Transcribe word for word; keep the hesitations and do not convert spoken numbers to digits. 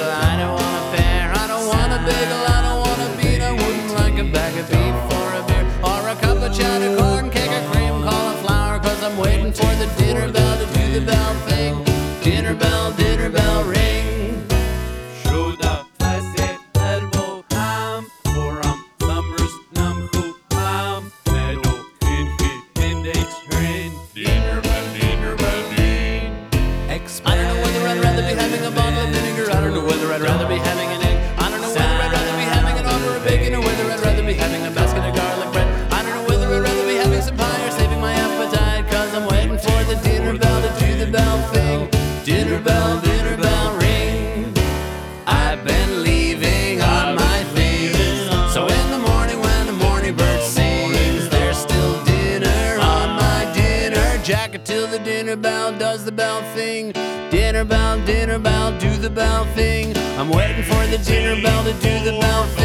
I don't want a pear, I don't want a bagel, I don't want a bean. I wouldn't like a bag of beef for a beer, or a cup of cheddar, corn, cake, or cream, cauliflower. Cause I'm waiting for the dinner bell to do the bell thing. Dinner bell, dinner bell, ring. Sjuda, fläsket, elbow, ham. Foram, slumbers, nam, hoop, ham. Meadow, kinfi, index, rin. Dinner bell, dinner bell, ding. I don't know whether I'd rather be having a bottle of vinegar. I don't know whether I'd rather be having an egg. I don't know whether I'd rather be having an order of bacon, or whether I'd rather be having a basket of garlic bread. I don't know whether I'd rather be having some pie or saving my appetite. Cause I'm waiting for the dinner bell to do the bell thing. Dinner bell, dinner bell, ring. I've been leaving on my things, so in the morning when the morning bird sings, there's still dinner on my dinner jacket till the dinner bell does the bell thing. Dinner bell, dinner bell, do the bell thing. I'm waiting for the dinner bell to do the bell thing.